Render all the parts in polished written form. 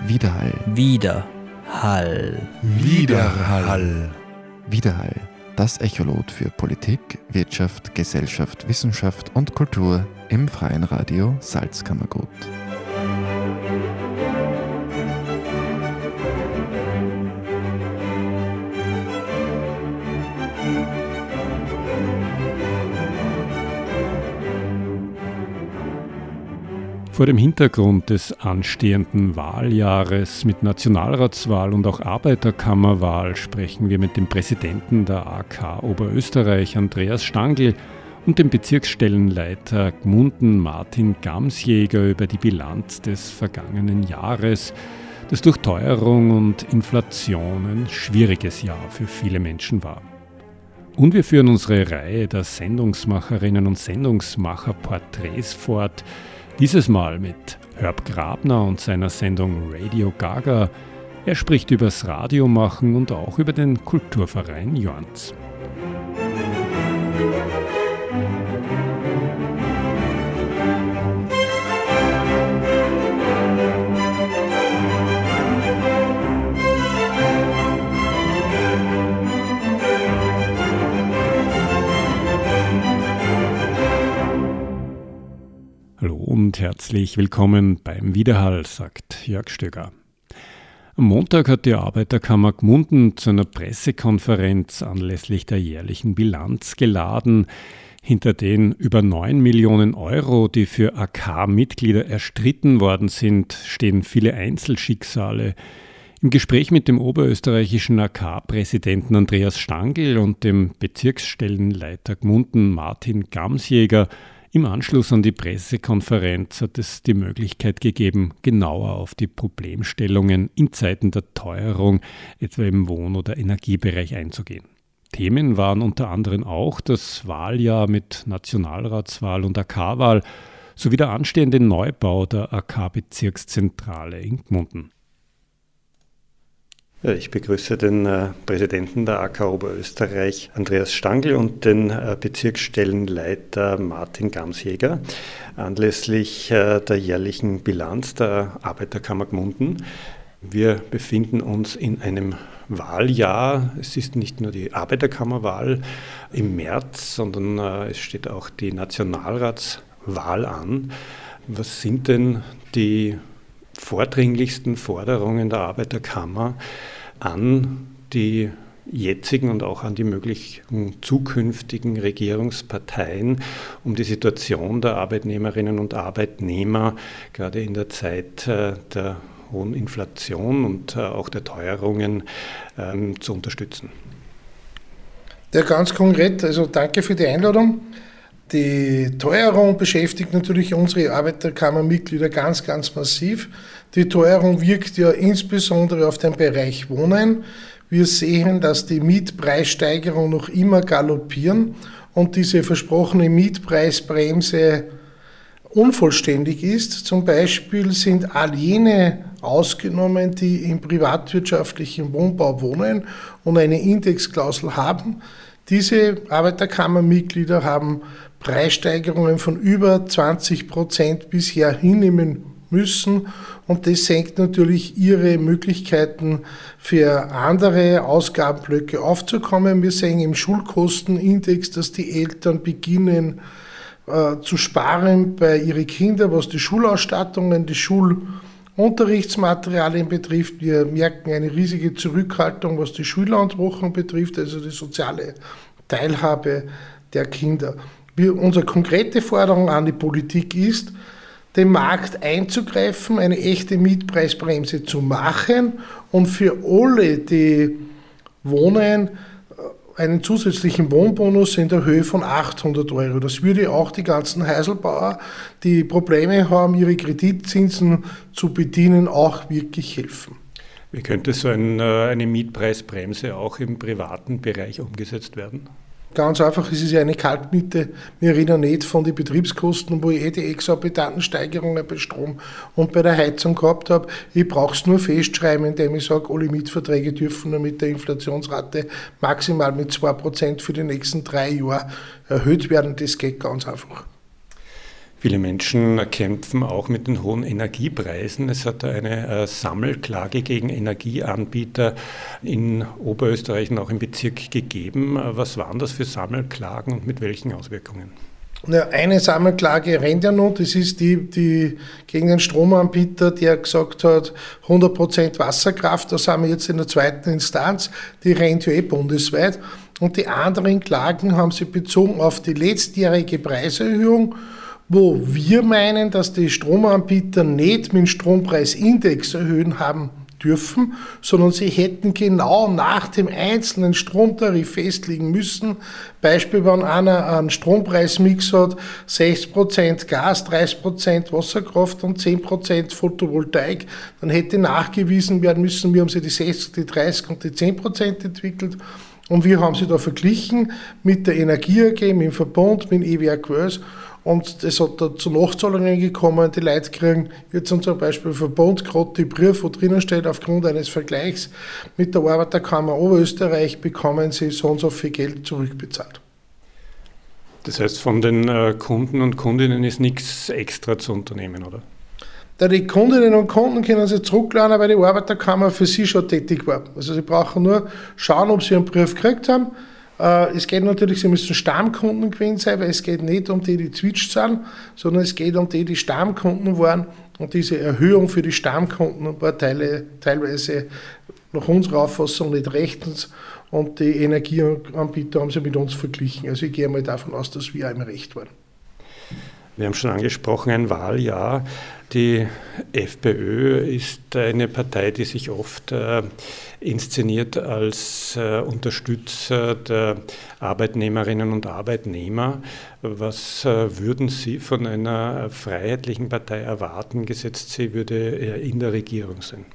Widerhall. Widerhall. Widerhall. Widerhall. Das Echolot für Politik, Wirtschaft, Gesellschaft, Wissenschaft und Kultur im Freien Radio Salzkammergut. Vor dem Hintergrund des anstehenden Wahljahres mit Nationalratswahl und auch Arbeiterkammerwahl sprechen wir mit dem Präsidenten der AK Oberösterreich, Andreas Stangl, und dem Bezirksstellenleiter Gmunden, Martin Gamsjäger, über die Bilanz des vergangenen Jahres, das durch Teuerung und Inflation ein schwieriges Jahr für viele Menschen war. Und wir führen unsere Reihe der Sendungsmacherinnen und Sendungsmacher Porträts fort, dieses Mal mit Herb Grabner und seiner Sendung Radio Gaga. Er spricht übers Radiomachen und auch über den Kulturverein Jorns. Hallo und herzlich willkommen beim Widerhall, sagt Jörg Stöger. Am Montag hat die Arbeiterkammer Gmunden zu einer Pressekonferenz anlässlich der jährlichen Bilanz geladen. Hinter den über 9 Millionen Euro, die für AK-Mitglieder erstritten worden sind, stehen viele Einzelschicksale. Im Gespräch mit dem oberösterreichischen AK-Präsidenten Andreas Stangl und dem Bezirksstellenleiter Gmunden Martin Gamsjäger im Anschluss an die Pressekonferenz hat es die Möglichkeit gegeben, genauer auf die Problemstellungen in Zeiten der Teuerung, etwa im Wohn- oder Energiebereich, einzugehen. Themen waren unter anderem auch das Wahljahr mit Nationalratswahl und AK-Wahl sowie der anstehende Neubau der AK-Bezirkszentrale in Gmunden. Ich begrüße den Präsidenten der AK Oberösterreich, Andreas Stangl, und den Bezirksstellenleiter Martin Gamsjäger anlässlich der jährlichen Bilanz der Arbeiterkammer Gmunden. Wir befinden uns in einem Wahljahr. Es ist nicht nur die Arbeiterkammerwahl im März, sondern es steht auch die Nationalratswahl an. Was sind denn die vordringlichsten Forderungen der Arbeiterkammer an die jetzigen und auch an die möglichen zukünftigen Regierungsparteien, um die Situation der Arbeitnehmerinnen und Arbeitnehmer gerade in der Zeit der hohen Inflation und auch der Teuerungen zu unterstützen? Ja, ganz konkret, also danke für die Einladung. Die Teuerung beschäftigt natürlich unsere Arbeiterkammermitglieder ganz, ganz massiv. Die Teuerung wirkt ja insbesondere auf den Bereich Wohnen. Wir sehen, dass die Mietpreissteigerungen noch immer galoppieren und diese versprochene Mietpreisbremse unvollständig ist. Zum Beispiel sind all jene ausgenommen, die im privatwirtschaftlichen Wohnbau wohnen und eine Indexklausel haben. Diese Arbeiterkammermitglieder haben Preissteigerungen von über 20% bisher hinnehmen müssen und das senkt natürlich ihre Möglichkeiten für andere Ausgabenblöcke aufzukommen. Wir sehen im Schulkostenindex, dass die Eltern beginnen zu sparen bei ihren Kindern, was die Schulausstattungen, die Schulunterrichtsmaterialien betrifft. Wir merken eine riesige Zurückhaltung, was die Schülerantwochen betrifft, also die soziale Teilhabe der Kinder. Unsere konkrete Forderung an die Politik ist, den Markt einzugreifen, eine echte Mietpreisbremse zu machen und für alle, die wohnen, einen zusätzlichen Wohnbonus in der Höhe von 800 Euro. Das würde auch die ganzen Häuselbauer, die Probleme haben, ihre Kreditzinsen zu bedienen, auch wirklich helfen. Wie könnte so eine Mietpreisbremse auch im privaten Bereich umgesetzt werden? Ganz einfach, es ist ja eine Kaltmiete. Wir reden nicht von den Betriebskosten, wo ich die exorbitanten Steigerungen bei Strom und bei der Heizung gehabt habe. Ich brauche es nur festschreiben, indem ich sage, alle Mietverträge dürfen nur mit der Inflationsrate maximal mit 2% für die nächsten 3 Jahre erhöht werden. Das geht ganz einfach. Viele Menschen kämpfen auch mit den hohen Energiepreisen. Es hat eine Sammelklage gegen Energieanbieter in Oberösterreich und auch im Bezirk gegeben. Was waren das für Sammelklagen und mit welchen Auswirkungen? Ja, eine Sammelklage rennt ja noch, das ist die gegen den Stromanbieter, der gesagt hat, 100% Wasserkraft, da sind wir jetzt in der zweiten Instanz, die rennt ja bundesweit. Und die anderen Klagen haben sich bezogen auf die letztjährige Preiserhöhung, wo wir meinen, dass die Stromanbieter nicht mit dem Strompreisindex erhöhen haben dürfen, sondern sie hätten genau nach dem einzelnen Stromtarif festlegen müssen. Beispiel, wenn einer einen Strompreismix hat, 60% Gas, 30% Wasserkraft und 10% Photovoltaik, dann hätte nachgewiesen werden müssen, wie haben sie die 60, die 30 und die 10% entwickelt. Und wir haben sie da verglichen mit der Energie AG, mit dem Verbund, mit dem EWR Wels. Und es hat da zu Nachzahlungen gekommen, die Leute kriegen jetzt zum Beispiel Verbund gerade die Brief, wo drinnen steht, aufgrund eines Vergleichs mit der Arbeiterkammer Oberösterreich bekommen sie so und so viel Geld zurückbezahlt. Das heißt, von den Kunden und Kundinnen ist nichts extra zu unternehmen, oder? Da die Kundinnen und Kunden können sich zurückladen, weil die Arbeiterkammer für sie schon tätig war. Also sie brauchen nur schauen, ob sie einen Brief gekriegt haben. Es geht natürlich, sie müssen Stammkunden gewesen sein, weil es geht nicht um die switcht sind, sondern es geht um die Stammkunden waren. Und diese Erhöhung für die Stammkunden war teilweise nach unserer Auffassung nicht rechtens. Und die Energieanbieter haben sie mit uns verglichen. Also ich gehe mal davon aus, dass wir im Recht waren. Wir haben schon angesprochen, ein Wahljahr. Die FPÖ ist eine Partei, die sich oft inszeniert als Unterstützer der Arbeitnehmerinnen und Arbeitnehmer. Was würden Sie von einer freiheitlichen Partei erwarten, gesetzt sie würde in der Regierung sein?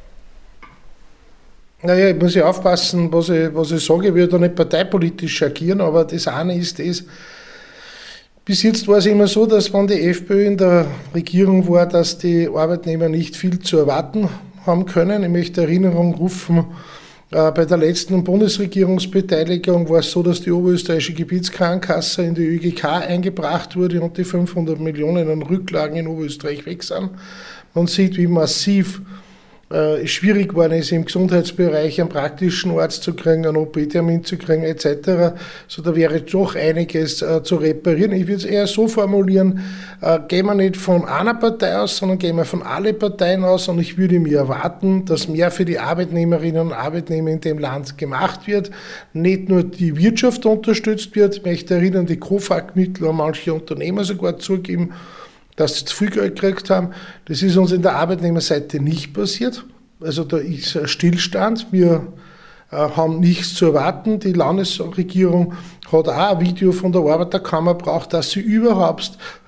Naja, ich muss ja aufpassen, was ich sage. Ich will da nicht parteipolitisch agieren, aber das eine ist das, bis jetzt war es immer so, dass wenn die FPÖ in der Regierung war, dass die Arbeitnehmer nicht viel zu erwarten haben können. Ich möchte Erinnerung rufen, bei der letzten Bundesregierungsbeteiligung war es so, dass die Oberösterreichische Gebietskrankenkasse in die ÖGK eingebracht wurde und die 500 Millionen an Rücklagen in Oberösterreich weg sind. Man sieht, wie massiv schwierig geworden ist, im Gesundheitsbereich einen praktischen Arzt zu kriegen, einen OP-Termin zu kriegen etc. So, da wäre doch einiges zu reparieren. Ich würde es eher so formulieren, gehen wir nicht von einer Partei aus, sondern gehen wir von allen Parteien aus und ich würde mir erwarten, dass mehr für die Arbeitnehmerinnen und Arbeitnehmer in dem Land gemacht wird, nicht nur die Wirtschaft unterstützt wird. Ich möchte erinnern, die KOFAG-Mittel haben manche Unternehmer sogar zugegeben, dass sie zu viel Geld gekriegt haben. Das ist uns in der Arbeitnehmerseite nicht passiert. Also da ist ein Stillstand. Wir haben nichts zu erwarten. Die Landesregierung hat auch ein Video von der Arbeiterkammer gebraucht, dass sie überhaupt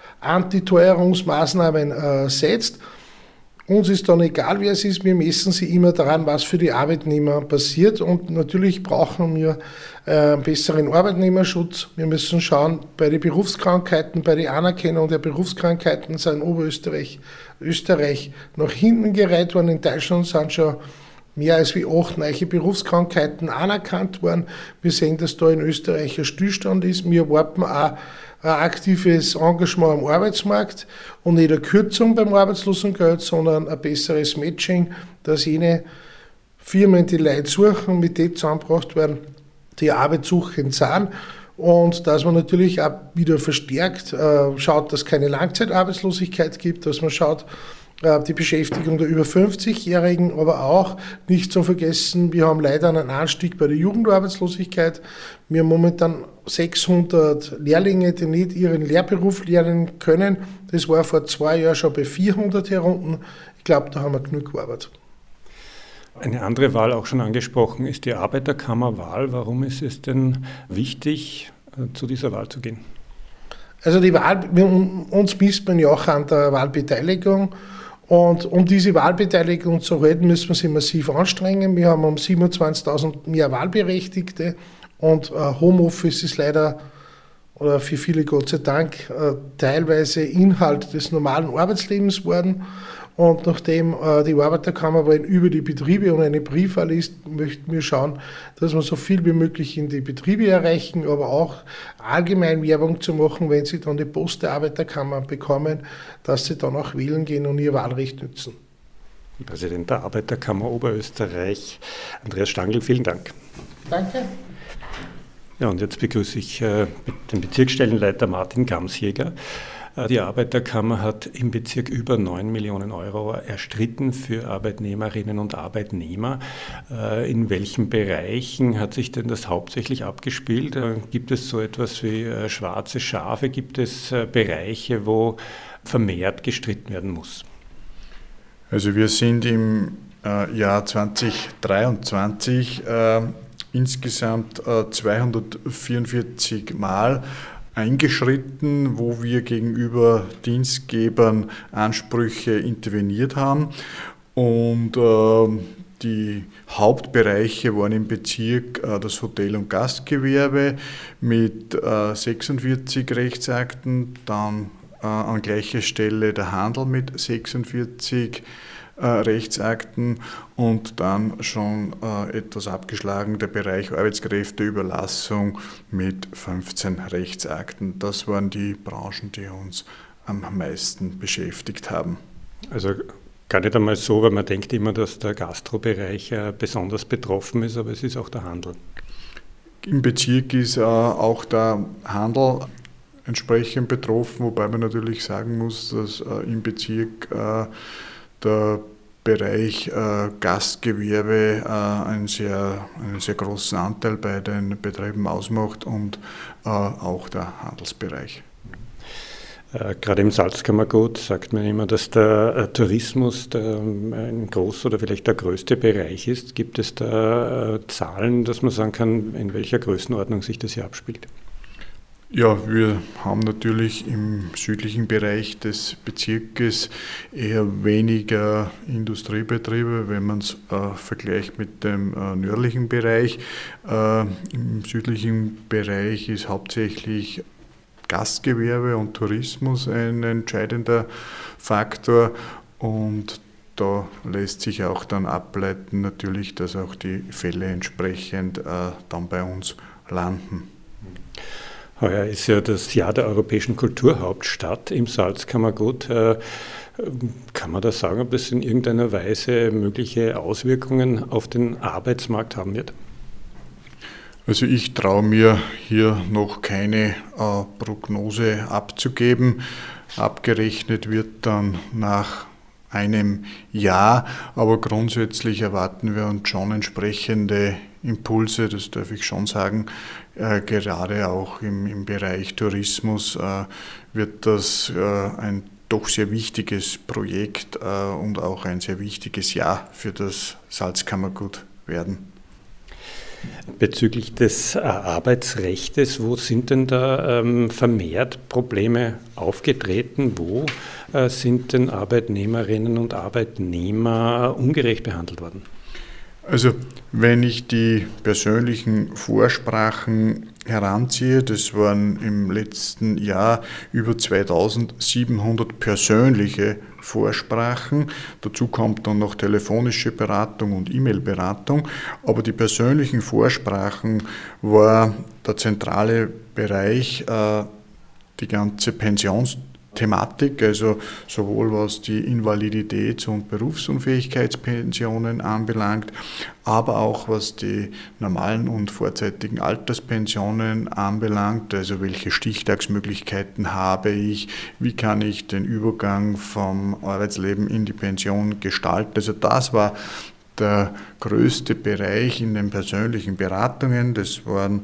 Antiteuerungsmaßnahmen setzt. Uns ist dann egal, wer es ist, wir messen sie immer daran, was für die Arbeitnehmer passiert und natürlich brauchen wir einen besseren Arbeitnehmerschutz. Wir müssen schauen, bei den Berufskrankheiten, bei der Anerkennung der Berufskrankheiten sind Österreich nach hinten gereiht worden. In Deutschland sind schon mehr als 8 neue Berufskrankheiten anerkannt worden. Wir sehen, dass da in Österreich ein Stillstand ist. Wir erwarten auch ein aktives Engagement am Arbeitsmarkt und nicht eine Kürzung beim Arbeitslosengeld, sondern ein besseres Matching, dass jene Firmen, die Leute suchen, mit denen zusammengebracht werden, die arbeitssuchend sind und dass man natürlich auch wieder verstärkt schaut, dass es keine Langzeitarbeitslosigkeit gibt, dass man schaut, die Beschäftigung der über 50-Jährigen, aber auch nicht zu vergessen, wir haben leider einen Anstieg bei der Jugendarbeitslosigkeit. Wir haben momentan 600 Lehrlinge, die nicht ihren Lehrberuf lernen können. Das war vor 2 Jahren schon bei 400 herunter. Ich glaube, da haben wir genug gearbeitet. Eine andere Wahl, auch schon angesprochen, ist die Arbeiterkammerwahl. Warum ist es denn wichtig, zu dieser Wahl zu gehen? Also die Wahl, uns misst man ja auch an der Wahlbeteiligung. Und um diese Wahlbeteiligung zu halten, müssen wir sie massiv anstrengen. Wir haben um 27.000 mehr Wahlberechtigte und Homeoffice ist leider, oder für viele Gott sei Dank, teilweise Inhalt des normalen Arbeitslebens geworden. Und nachdem die Arbeiterkammer über die Betriebe und eine Briefwahl ist, möchten wir schauen, dass wir so viel wie möglich in die Betriebe erreichen, aber auch allgemein Werbung zu machen, wenn sie dann die Post der Arbeiterkammer bekommen, dass sie dann auch wählen gehen und ihr Wahlrecht nutzen. Präsident der Arbeiterkammer Oberösterreich, Andreas Stangl, vielen Dank. Danke. Ja, und jetzt begrüße ich den Bezirksstellenleiter Martin Gamsjäger. Die Arbeiterkammer hat im Bezirk über 9 Millionen Euro erstritten für Arbeitnehmerinnen und Arbeitnehmer. In welchen Bereichen hat sich denn das hauptsächlich abgespielt? Gibt es so etwas wie schwarze Schafe? Gibt es Bereiche, wo vermehrt gestritten werden muss? Also wir sind im Jahr 2023 insgesamt 244 Mal eingeschritten, wo wir gegenüber Dienstgebern Ansprüche interveniert haben. Und die Hauptbereiche waren im Bezirk das Hotel- und Gastgewerbe mit 46 Rechtsakten, dann an gleicher Stelle der Handel mit 46 Rechtsakten und dann schon etwas abgeschlagen der Bereich Arbeitskräfteüberlassung mit 15 Rechtsakten. Das waren die Branchen, die uns am meisten beschäftigt haben. Also gar nicht einmal so, weil man denkt immer, dass der Gastrobereich besonders betroffen ist, aber es ist auch der Handel. Im Bezirk ist auch der Handel entsprechend betroffen, wobei man natürlich sagen muss, dass im Bezirk der Bereich Gastgewerbe einen sehr großen Anteil bei den Betrieben ausmacht und auch der Handelsbereich. Gerade im Salzkammergut sagt man immer, dass der Tourismus ein großer oder vielleicht der größte Bereich ist. Gibt es da Zahlen, dass man sagen kann, in welcher Größenordnung sich das hier abspielt? Ja, wir haben natürlich im südlichen Bereich des Bezirkes eher weniger Industriebetriebe, wenn man es vergleicht mit dem nördlichen Bereich. Im südlichen Bereich ist hauptsächlich Gastgewerbe und Tourismus ein entscheidender Faktor und da lässt sich auch dann ableiten natürlich, dass auch die Fälle entsprechend dann bei uns landen. Heuer ist ja das Jahr der europäischen Kulturhauptstadt im Salzkammergut. Kann man da sagen, ob das in irgendeiner Weise mögliche Auswirkungen auf den Arbeitsmarkt haben wird? Also ich traue mir hier noch keine Prognose abzugeben. Abgerechnet wird dann nach einem Jahr, aber grundsätzlich erwarten wir uns schon entsprechende Impulse, das darf ich schon sagen. Gerade auch im Bereich Tourismus wird das ein doch sehr wichtiges Projekt und auch ein sehr wichtiges Jahr für das Salzkammergut werden. Bezüglich des Arbeitsrechts, wo sind denn da vermehrt Probleme aufgetreten? Wo sind denn Arbeitnehmerinnen und Arbeitnehmer ungerecht behandelt worden? Also wenn ich die persönlichen Vorsprachen heranziehe, das waren im letzten Jahr über 2700 persönliche Vorsprachen. Dazu kommt dann noch telefonische Beratung und E-Mail-Beratung. Aber die persönlichen Vorsprachen war der zentrale Bereich, die ganze Pensionsthematik, also sowohl was die Invaliditäts- und Berufsunfähigkeitspensionen anbelangt, aber auch was die normalen und vorzeitigen Alterspensionen anbelangt, also welche Stichtagsmöglichkeiten habe ich, wie kann ich den Übergang vom Arbeitsleben in die Pension gestalten. Also das war der größte Bereich in den persönlichen Beratungen, das waren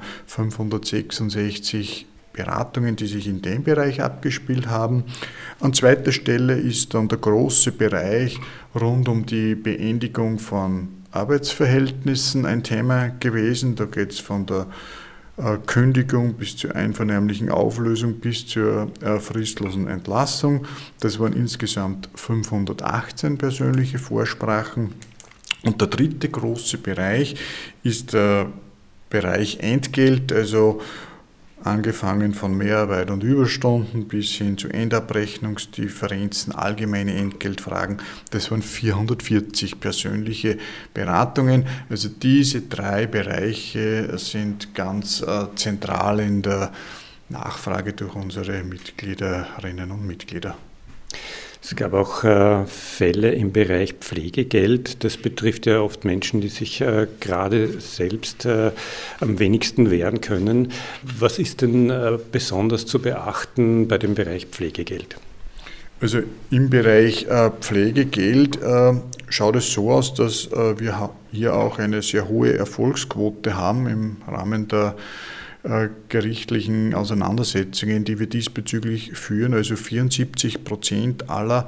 566 Beratungen, die sich in dem Bereich abgespielt haben. An zweiter Stelle ist dann der große Bereich rund um die Beendigung von Arbeitsverhältnissen ein Thema gewesen. Da geht es von der Kündigung bis zur einvernehmlichen Auflösung bis zur fristlosen Entlassung. Das waren insgesamt 518 persönliche Vorsprachen. Und der dritte große Bereich ist der Bereich Entgelt, also angefangen von Mehrarbeit und Überstunden bis hin zu Endabrechnungsdifferenzen, allgemeine Entgeltfragen. Das waren 440 persönliche Beratungen. Also diese 3 Bereiche sind ganz zentral in der Nachfrage durch unsere Mitgliederinnen und Mitglieder. Es gab auch Fälle im Bereich Pflegegeld. Das betrifft ja oft Menschen, die sich gerade selbst am wenigsten wehren können. Was ist denn besonders zu beachten bei dem Bereich Pflegegeld? Also im Bereich Pflegegeld schaut es so aus, dass wir hier auch eine sehr hohe Erfolgsquote haben im Rahmen der gerichtlichen Auseinandersetzungen, die wir diesbezüglich führen. Also 74% aller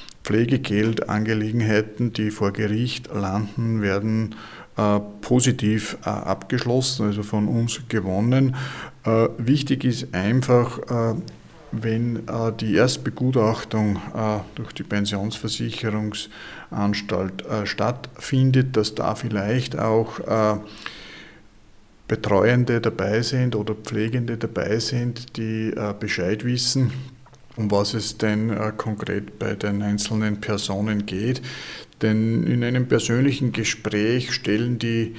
Pflegegeldangelegenheiten, die vor Gericht landen, werden positiv abgeschlossen, also von uns gewonnen. Wichtig ist einfach, wenn die Erstbegutachtung durch die Pensionsversicherungsanstalt stattfindet, dass da vielleicht auch Betreuende dabei sind oder Pflegende dabei sind, die Bescheid wissen, um was es denn konkret bei den einzelnen Personen geht. Denn in einem persönlichen Gespräch stellen die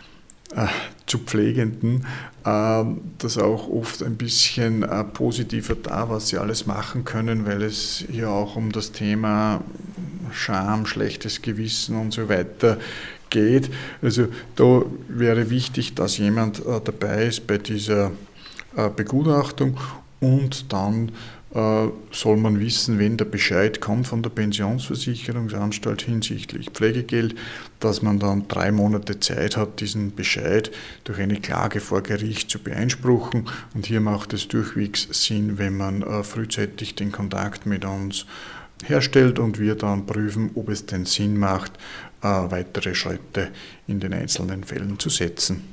zu Pflegenden das auch oft ein bisschen positiver dar, was sie alles machen können, weil es hier auch um das Thema Scham, schlechtes Gewissen und so weiter geht. Also da wäre wichtig, dass jemand dabei ist bei dieser Begutachtung und dann soll man wissen, wenn der Bescheid kommt von der Pensionsversicherungsanstalt hinsichtlich Pflegegeld, dass man dann 3 Monate Zeit hat, diesen Bescheid durch eine Klage vor Gericht zu beeinspruchen. Und hier macht es durchwegs Sinn, wenn man frühzeitig den Kontakt mit uns herstellt und wir dann prüfen, ob es denn Sinn macht, weitere Schritte in den einzelnen Fällen zu setzen.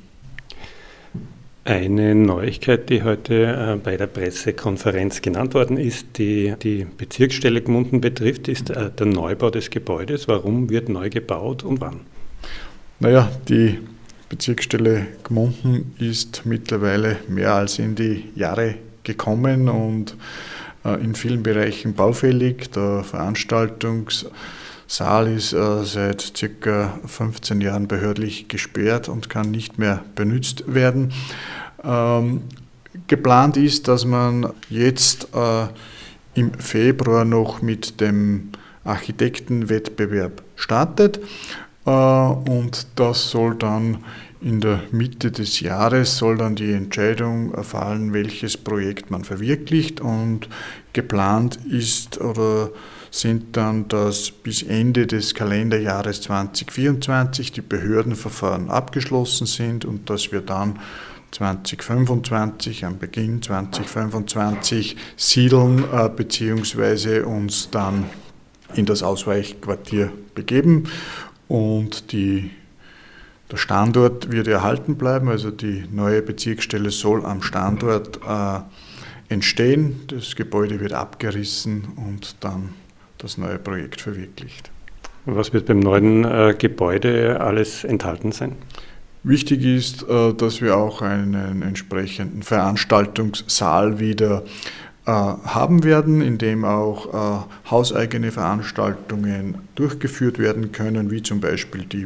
Eine Neuigkeit, die heute bei der Pressekonferenz genannt worden ist, die die Bezirksstelle Gmunden betrifft, ist der Neubau des Gebäudes. Warum wird neu gebaut und wann? Naja, die Bezirksstelle Gmunden ist mittlerweile mehr als in die Jahre gekommen und in vielen Bereichen baufällig. Der Veranstaltungssaal ist seit ca. 15 Jahren behördlich gesperrt und kann nicht mehr benutzt werden. Geplant ist, dass man jetzt im Februar noch mit dem Architektenwettbewerb startet und das soll dann in der Mitte des Jahres soll dann die Entscheidung fallen, welches Projekt man verwirklicht, und geplant ist oder sind dann, dass bis Ende des Kalenderjahres 2024 die Behördenverfahren abgeschlossen sind und dass wir dann 2025, am Beginn 2025 siedeln bzw. uns dann in das Ausweichquartier begeben, und der Standort wird erhalten bleiben, also die neue Bezirksstelle soll am Standort entstehen, das Gebäude wird abgerissen und dann das neue Projekt verwirklicht. Was wird beim neuen Gebäude alles enthalten sein? Wichtig ist, dass wir auch einen entsprechenden Veranstaltungssaal wieder haben werden, in dem auch hauseigene Veranstaltungen durchgeführt werden können, wie zum Beispiel die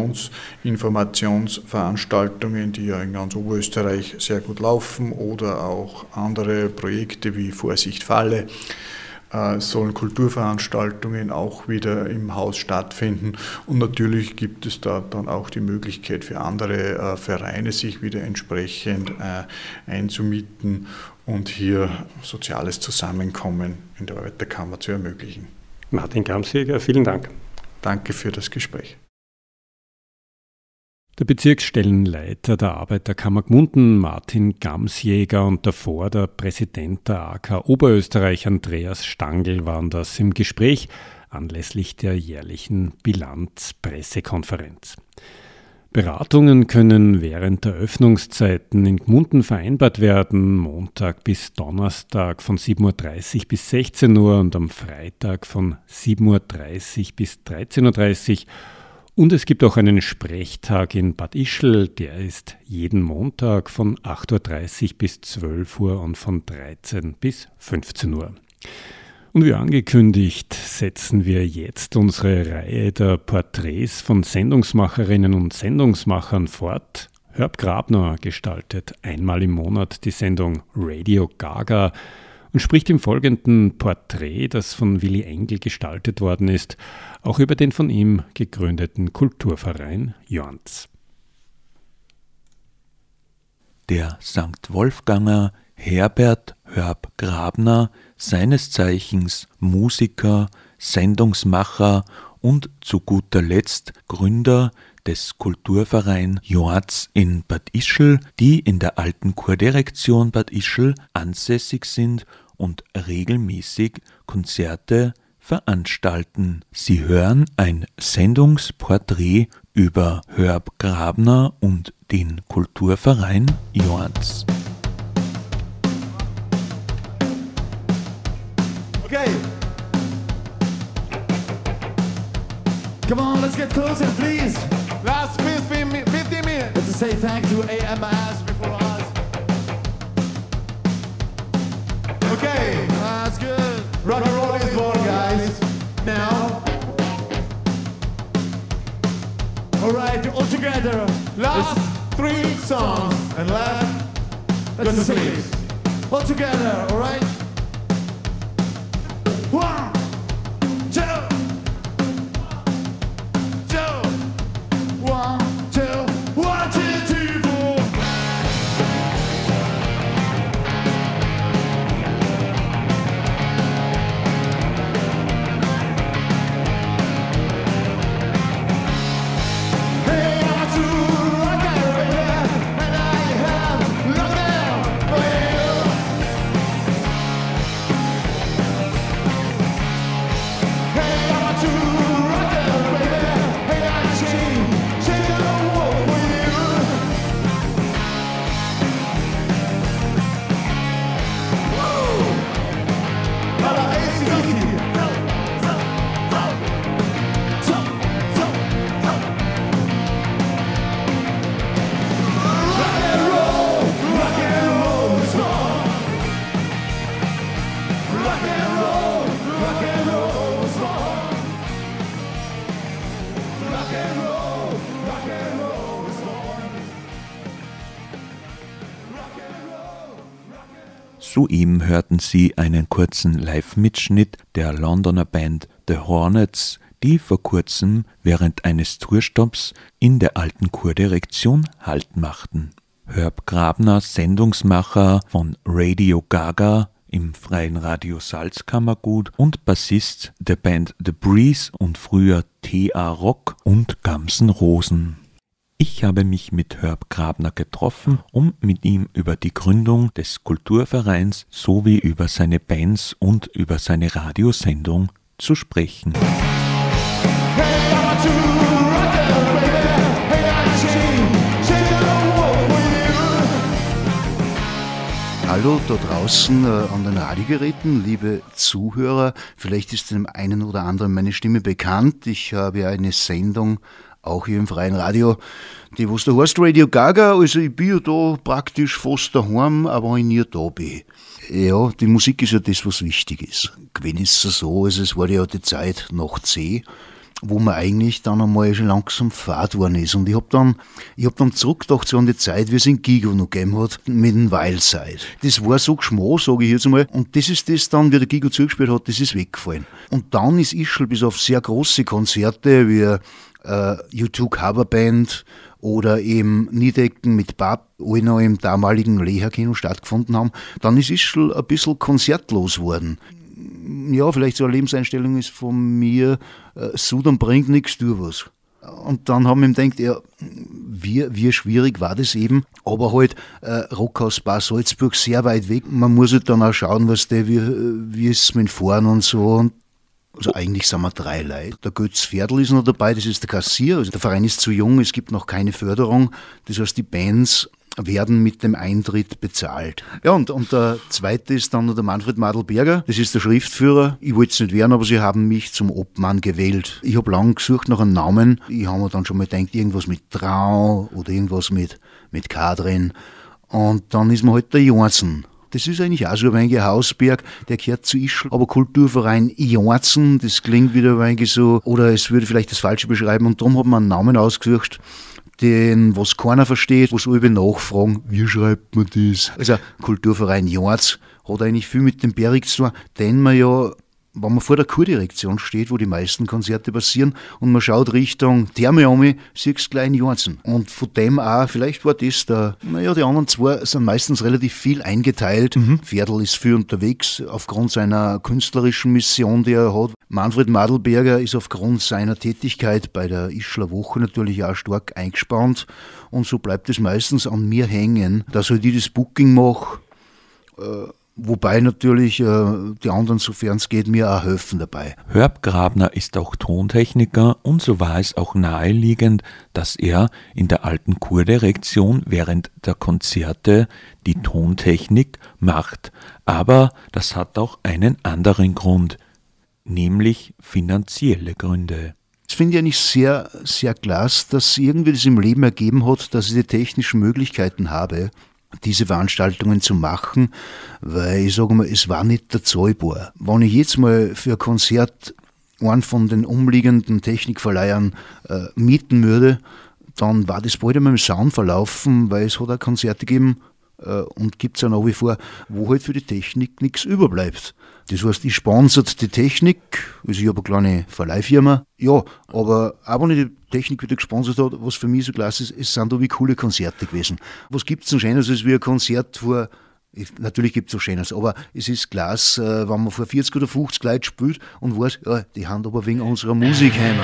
Pensionsinformationsveranstaltungen, die ja in ganz Oberösterreich sehr gut laufen, oder auch andere Projekte wie Vorsicht Falle. Es sollen Kulturveranstaltungen auch wieder im Haus stattfinden, und natürlich gibt es da dann auch die Möglichkeit für andere Vereine, sich wieder entsprechend einzumieten und hier soziales Zusammenkommen in der Arbeiterkammer zu ermöglichen. Martin Gamsjäger, vielen Dank. Danke für das Gespräch. Der Bezirksstellenleiter der Arbeiterkammer Gmunden, Martin Gamsjäger, und davor der Präsident der AK Oberösterreich, Andreas Stangl, waren das im Gespräch anlässlich der jährlichen Bilanzpressekonferenz. Beratungen können während der Öffnungszeiten in Gmunden vereinbart werden, Montag bis Donnerstag von 7.30 Uhr bis 16 Uhr und am Freitag von 7.30 Uhr bis 13.30 Uhr. Und es gibt auch einen Sprechtag in Bad Ischl, der ist jeden Montag von 8.30 Uhr bis 12 Uhr und von 13 bis 15 Uhr. Und wie angekündigt, setzen wir jetzt unsere Reihe der Porträts von Sendungsmacherinnen und Sendungsmachern fort. Herb Grabner gestaltet einmal im Monat die Sendung Radio Gaga und spricht im folgenden Porträt, das von Willi Engel gestaltet worden ist, auch über den von ihm gegründeten Kulturverein Jorns. Der St. Wolfganger Herbert Herb Grabner, seines Zeichens Musiker, Sendungsmacher und zu guter Letzt Gründer des Kulturverein Jorns in Bad Ischl, die in der alten Chordirektion Bad Ischl ansässig sind und regelmäßig Konzerte veranstalten. Sie hören ein Sendungsporträt über Herb Grabner und den Kulturverein Jorns. Okay. Come on, let's get closer, please. Last 15 minutes. Let's say thank you to AMS before us. Okay. That's good. Rock and roll is born, guys. Now. All right, all together. Last 3 songs and Let's to sing sleep. it. All together, all right? 1, 2, 2, 1, 2, 1, 2, 3, 4. Hey, I want to rock and roll, and I have rock and roll. Hey, I want to rock and roll, hey, I change the world for you. Woo! À la AC/DC. Rock and roll is born. Rock and roll is born. Rock and roll is born. Soeben hörten Sie einen kurzen Live-Mitschnitt der Londoner Band The Hornets, die vor kurzem während eines Tourstopps in der alten Chordirektion Halt machten. Herb Grabner, Sendungsmacher von Radio Gaga im Freien Radio Salzkammergut und Bassist der Band The Breeze und früher T.A. Rock und Gamsen Rosen. Ich habe mich mit Herb Grabner getroffen, um mit ihm über die Gründung des Kulturvereins sowie über seine Bands und über seine Radiosendung zu sprechen. Hey, I want to rock and roll, hey, I change the world for you. Hallo da draußen an den Radiogeräten, liebe Zuhörer. Vielleicht ist dem einen oder anderen meine Stimme bekannt. Ich habe eine Sendung auch hier im Freien Radio, die was da heißt Radio Gaga. Also ich bin ja da praktisch fast daheim, aber wenn ich nie da bin. Ja, die Musik ist ja das, was wichtig ist. Gewesen ist es so, also es war ja die Zeit nach C, wo man eigentlich dann einmal schon langsam fad worden ist. Und ich hab dann zurückgedacht so an die Zeit, wie es in Gigo noch gegeben hat, mit dem Wildside. Das war so Geschmack, sage ich jetzt einmal. Und das ist das dann, wie der Gigo zugespielt hat, das ist weggefallen. Und dann ist Ischl bis auf sehr große Konzerte, wie U2 Coverband oder eben Niedecken mit Bab, alle noch im damaligen Leha-Kino stattgefunden haben, dann ist Ischl ein bisschen konzertlos worden. Ja, vielleicht so eine Lebenseinstellung ist von mir, Sudan bringt nichts, tu was. Und dann haben wir ihm gedacht, ja, wie schwierig war das eben, aber halt Rockhaus Bar Salzburg sehr weit weg. Man muss halt dann auch schauen, wie ist es mit Fahren und so. Und also eigentlich sind wir 3 Leute. Der Götz Ferdl ist noch dabei, das ist der Kassier. Also der Verein ist zu jung, es gibt noch keine Förderung. Das heißt, die Bands werden mit dem Eintritt bezahlt. Ja, und der zweite ist dann der Manfred Madl-Berger. Das ist der Schriftführer. Ich wollte es nicht werden, aber sie haben mich zum Obmann gewählt. Ich habe lange gesucht nach einem Namen. Ich habe mir dann schon mal gedacht, irgendwas mit Trau oder irgendwas mit K drin. Und dann ist mir halt der Jansen. Das ist eigentlich auch so ein wenig ein Hausberg, der gehört zu Ischl, aber Kulturverein Jansen, das klingt wieder ein wenig so, oder es würde vielleicht das Falsche beschreiben, und darum haben wir einen Namen ausgesucht, den was keiner versteht, wo alle nachfragen, wie schreibt man das? Also Kulturverein Jans hat eigentlich viel mit dem Berg zu tun, den man ja, wenn man vor der Kurdirektion steht, wo die meisten Konzerte passieren, und man schaut Richtung Therme, siehst du gleich in Jansen. Und von dem auch, vielleicht war das die anderen zwei sind meistens relativ viel eingeteilt. Ferdl ist viel unterwegs aufgrund seiner künstlerischen Mission, die er hat. Manfred Madl-Berger ist aufgrund seiner Tätigkeit bei der Ischler Woche natürlich auch stark eingespannt. Und so bleibt es meistens an mir hängen, dass halt ich das Booking mache. Wobei natürlich die anderen, sofern es geht, mir auch helfen dabei. Herb Grabner ist auch Tontechniker und so war es auch naheliegend, dass er in der alten Chordirektion während der Konzerte die Tontechnik macht. Aber das hat auch einen anderen Grund, nämlich finanzielle Gründe. Das finde ich eigentlich sehr, sehr klasse, dass irgendwie das im Leben ergeben hat, dass ich die technischen Möglichkeiten habe, diese Veranstaltungen zu machen, weil ich sage mal, es war nicht zahlbar. Wenn ich jetzt mal für ein Konzert einen von den umliegenden Technikverleihern mieten würde, dann war das bald einmal im Sound verlaufen, weil es hat auch Konzerte gegeben und gibt es auch nach wie vor, wo halt für die Technik nichts überbleibt. Das heißt, ich sponsert die Technik, also ich habe eine kleine Verleihfirma, ja, aber auch wenn ich die Technik wieder gesponsert habe, was für mich so klasse ist, es sind da wie coole Konzerte gewesen. Was gibt es denn Schönes als wie ein Konzert vor, natürlich gibt es auch Schönes, aber es ist klasse, wenn man vor 40 oder 50 Leuten spielt und weiß, ja, die haben aber wegen unserer Musik heim.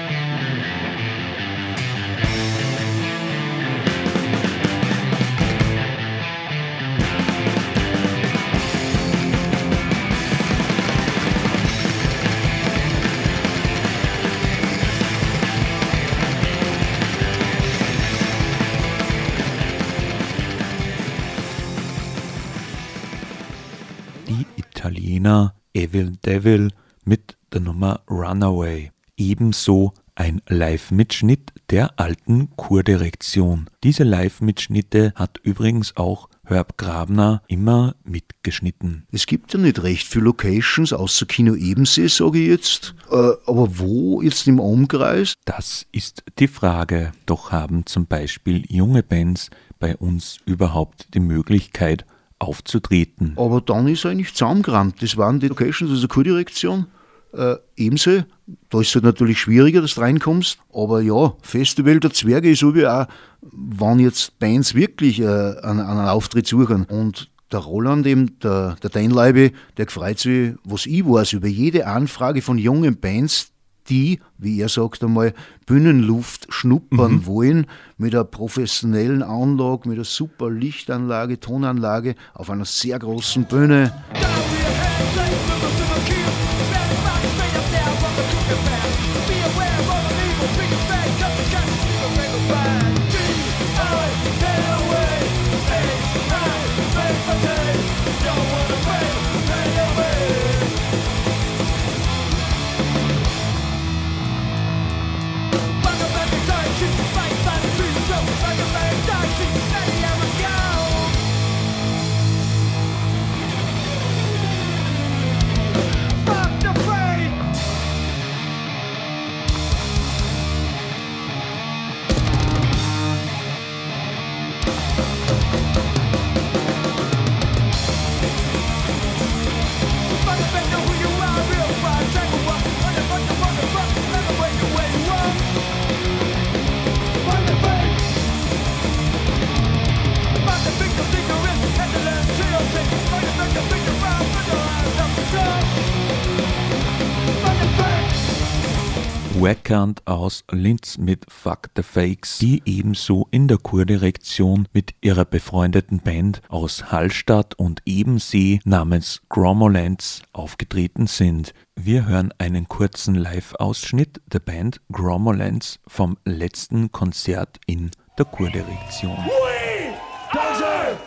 Evil Devil mit der Nummer Runaway. Ebenso ein Live-Mitschnitt der alten Chordirektion. Diese Live-Mitschnitte hat übrigens auch Herb Grabner immer mitgeschnitten. Es gibt ja nicht recht viele Locations, außer Kino Ebensee, sage ich jetzt. Aber wo jetzt im Umkreis? Das ist die Frage. Doch haben zum Beispiel junge Bands bei uns überhaupt die Möglichkeit, aufzutreten. Aber dann ist eigentlich zusammengerammt. Das waren die Locations, also Kurdirektion, Ebensee. Da ist es halt natürlich schwieriger, dass du reinkommst. Aber ja, Festival der Zwerge ist so wie auch, wenn jetzt Bands wirklich einen Auftritt suchen. Und der Roland, eben, der Deinleibe, der freut sich, was ich weiß, über jede Anfrage von jungen Bands, die, wie er sagt einmal, Bühnenluft schnuppern wollen, mit einer professionellen Anlage, mit einer super Lichtanlage, Tonanlage, auf einer sehr großen Bühne. Wackand aus Linz mit Fuck the Fakes, die ebenso in der Chordirektion mit ihrer befreundeten Band aus Hallstatt und Ebensee namens Gromolance aufgetreten sind. Wir hören einen kurzen Live-Ausschnitt der Band Gromolance vom letzten Konzert in der Chordirektion. We Dankeschön!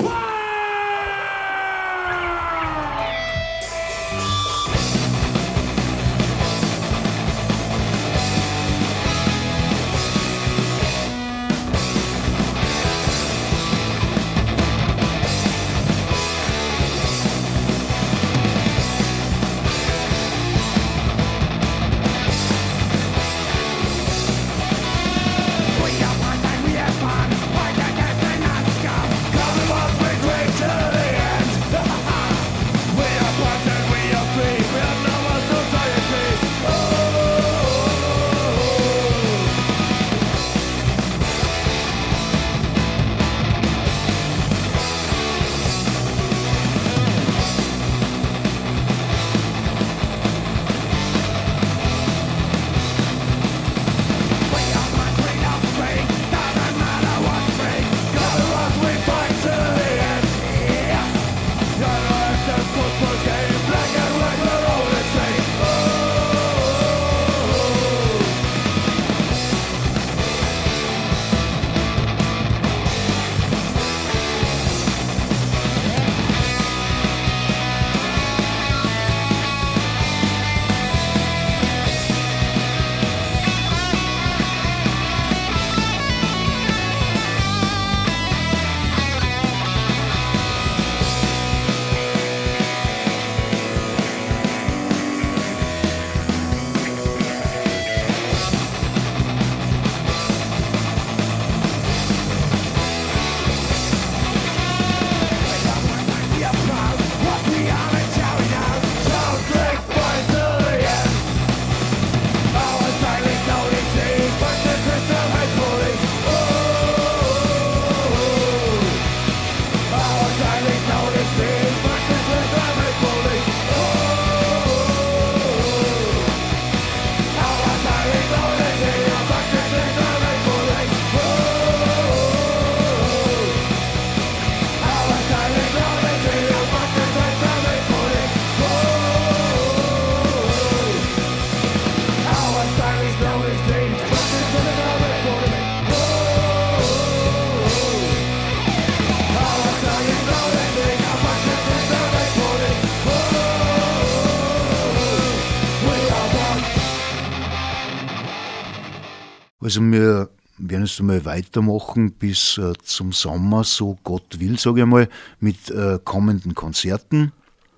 Also wir werden jetzt einmal weitermachen bis zum Sommer, so Gott will, sage ich einmal, mit kommenden Konzerten.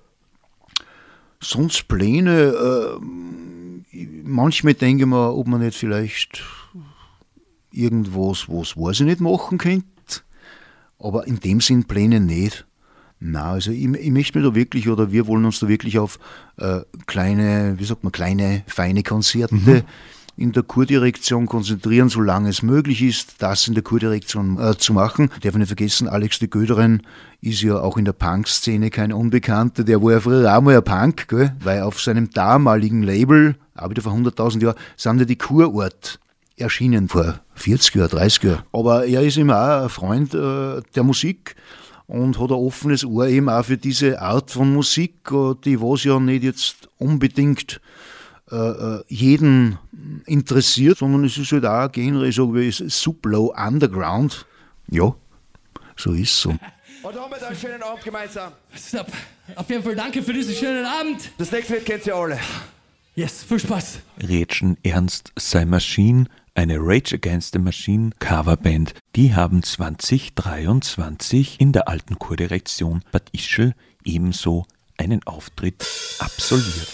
Sonst Pläne, manchmal denke ich mir, ob man nicht vielleicht irgendwas, was weiß ich nicht, machen könnte. Aber in dem Sinn Pläne nicht. Nein, also ich möchte mich da wirklich, oder wir wollen uns da wirklich auf kleine, feine Konzerte in der Kurdirektion konzentrieren, solange es möglich ist, das in der Kurdirektion zu machen. Ich darf nicht vergessen, Alex de Göderen ist ja auch in der Punk-Szene kein Unbekannter. Der war ja früher auch mal ein Punk, gell? Weil auf seinem damaligen Label, auch wieder vor 100.000 Jahren, sind ja die Kurort erschienen, vor 40 Jahren, 30 Jahren. Aber er ist immer auch ein Freund der Musik und hat ein offenes Ohr eben auch für diese Art von Musik, die was ja nicht jetzt unbedingt jeden interessiert, sondern es ist halt auch ein Genre, so wie Sublow Underground. Ja, so ist es so. Und damit einen schönen Abend gemeinsam. Auf jeden Fall danke für diesen schönen Abend. Das nächste Lied kennt ihr alle. Yes, viel Spaß. Rätschen Ernst sei Maschine, eine Rage Against the Machine Coverband, die haben 2023 in der alten Kurdirektion Bad Ischl ebenso einen Auftritt absolviert.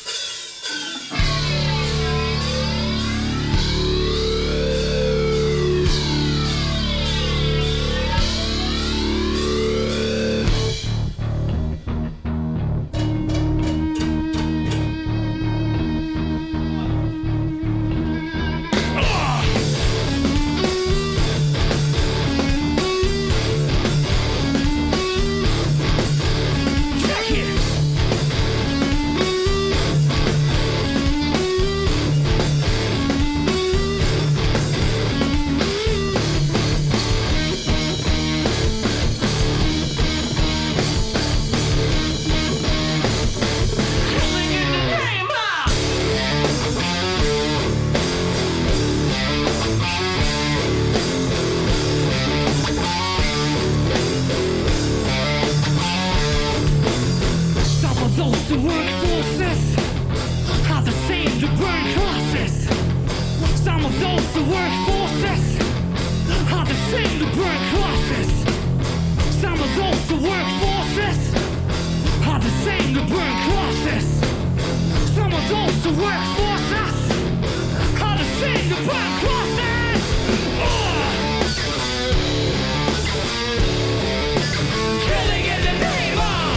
also work forces are the same to burn crosses. Some of those who work forces are the same to burn crosses. Some of those who work forces are the same to burn crosses. Killing in the name of.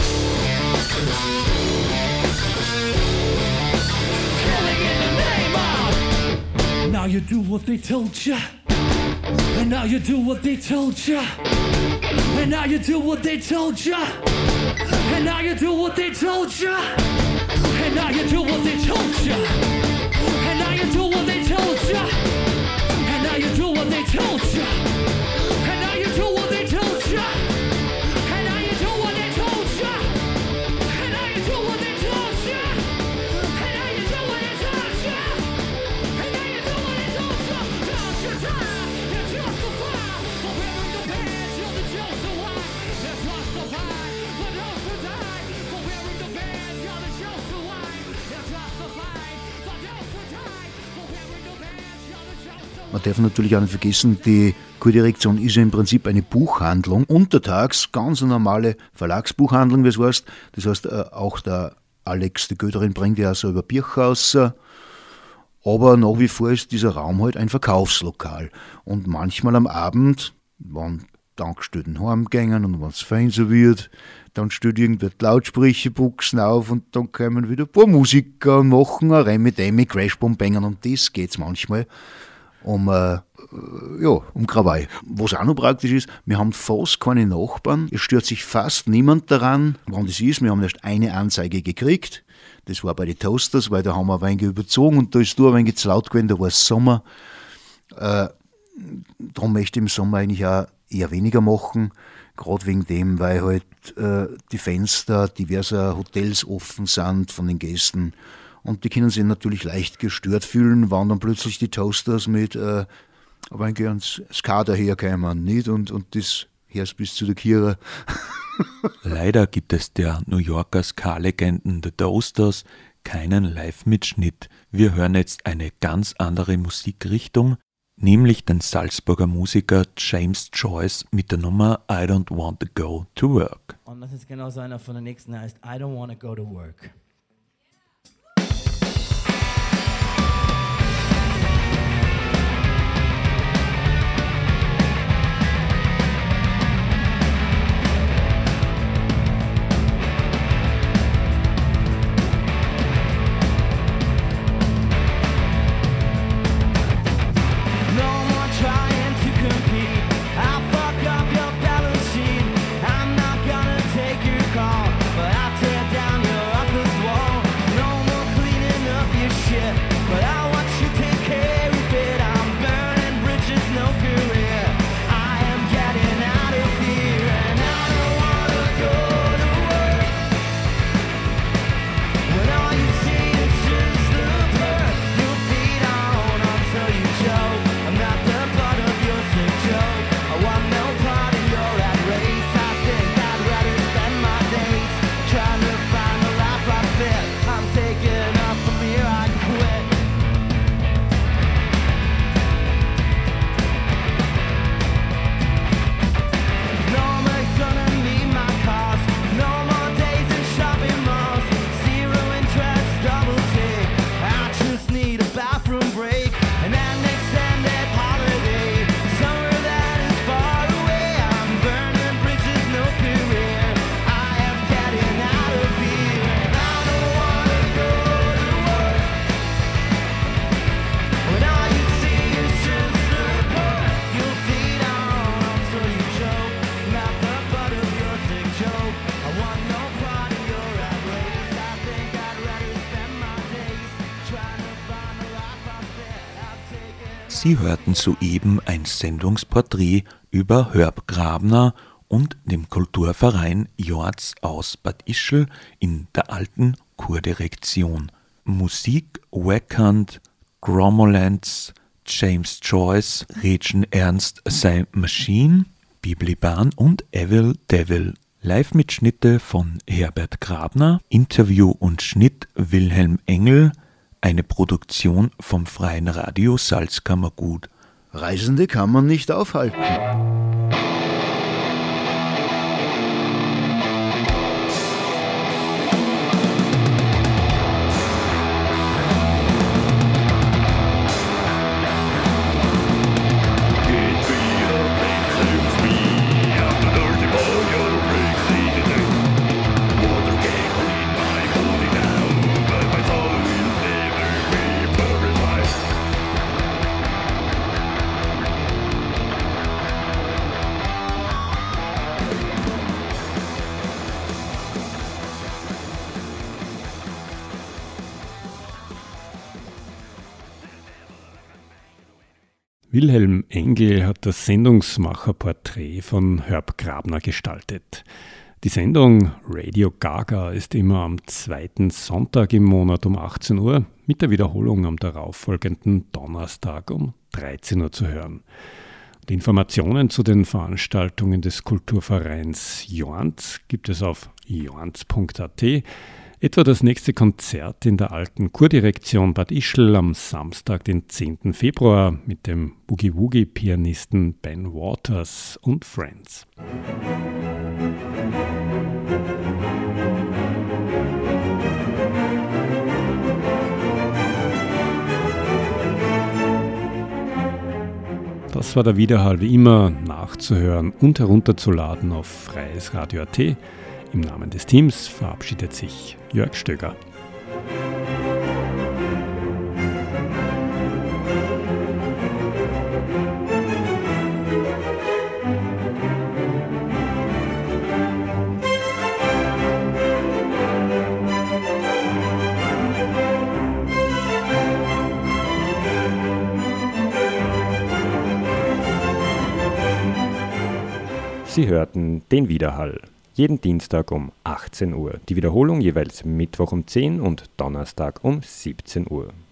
Killing in the name of. Now you do what they told ya. And now you do what they told ya. And now you do what they told ya. And now you do what they told ya. And now you do what they told ya. And now you do what they told ya. And now you do what they told ya. And now you do what they told ya. And now you do what they told ya. And now you do what they told ya. And now you do what they told ya. And now you do what they told ya. Don't you die, you're justified for wearing the badge. You're the chosen one. You're justified for those who die for wearing the badge. You're the chosen one. You're justified for those who die for wearing the badge. You're the chosen one. Man darf natürlich auch nicht vergessen, die Kurdirektion ist ja im Prinzip eine Buchhandlung. Untertags ganz eine normale Verlagsbuchhandlung, wie es heißt. Das heißt, auch der Alex de Göderin bringt ja so über Bücher raus. Aber nach wie vor ist dieser Raum halt ein Verkaufslokal. Und manchmal am Abend, wenn Tankstellen heimgehen und wenn es fein so wird, dann stellt irgendwer die Lautsprecherbuchsen auf und dann kommen wieder ein paar Musiker und machen eine Remi-Demi, Crash-Bomb-Bängen und das geht's manchmal um Krawall. Was auch noch praktisch ist, wir haben fast keine Nachbarn, es stört sich fast niemand daran, wann das ist. Wir haben erst eine Anzeige gekriegt, das war bei den Toasters, weil da haben wir ein wenig überzogen und da ist da ein wenig zu laut gewesen, da war es Sommer. Darum möchte ich im Sommer eigentlich auch eher weniger machen, gerade wegen dem, weil halt die Fenster diverser Hotels offen sind von den Gästen und die können sich natürlich leicht gestört fühlen, wenn dann plötzlich die Toasters mit aber ein ganz Ska daherkommen, nicht? Und das hörst bis zu der Kira. Leider gibt es der New Yorker Ska-Legenden The Toasters keinen Live-Mitschnitt. Wir hören jetzt eine ganz andere Musikrichtung, nämlich den Salzburger Musiker James Joyce mit der Nummer I Don't Want to Go to Work. Und das ist genauso einer von den nächsten, der heißt I Don't Want to Go to Work. But I tear down your office wall. No more cleaning up your shit, but I want you to take care of it. I'm burning bridges, no career. I am getting out of here, and I don't wanna go to work. When all you see is just the dirt you feed on until you choke. I'm not the butt of your sick joke. I want no part of your rat race. I think I'd rather spend my days trying to find a life I fit. I'm taking off from here, I quit. No more gonna need my cars. No more days in shopping malls. Zero interest, double take. I just need a bathroom break and an extended holiday. Somewhere that is far away. I'm burning bridges, no career. I am getting out of here, and I don't wanna go to work. When all you see is just the dirt you feed on until you choke. Not the butt of your sick joke. I want no part of your rat race. I think I'd rather spend my days trying to find a life I fit. I've taken. Sie hörten soeben ein Sendungsporträt über Herb Grabner und dem Kulturverein Jorz aus Bad Ischl in der alten Kurdirektion. Musik Wackhand, Gromolands, James Joyce, Gretchen Ernst, Sei Machine, Bibliban und Evil Devil. Live-Mitschnitte von Herbert Grabner, Interview und Schnitt Wilhelm Engel, Eine Produktion vom Freien Radio Salzkammergut. Reisende kann man nicht aufhalten. Wilhelm Engel hat das Sendungsmacherporträt von Herb Grabner gestaltet. Die Sendung Radio Gaga ist immer am zweiten Sonntag im Monat um 18 Uhr mit der Wiederholung am darauffolgenden Donnerstag um 13 Uhr zu hören. Die Informationen zu den Veranstaltungen des Kulturvereins Jorns gibt es auf jorns.at. Etwa das nächste Konzert in der alten Kurdirektion Bad Ischl am Samstag, den 10. Februar mit dem Boogie-Woogie-Pianisten Ben Waters und Friends. Das war der Widerhall, wie immer nachzuhören und herunterzuladen auf freiesradio.at. Im Namen des Teams verabschiedet sich Jörg Stöger. Sie hörten den Widerhall. Jeden Dienstag um 18 Uhr. Die Wiederholung jeweils Mittwoch um 10 und Donnerstag um 17 Uhr.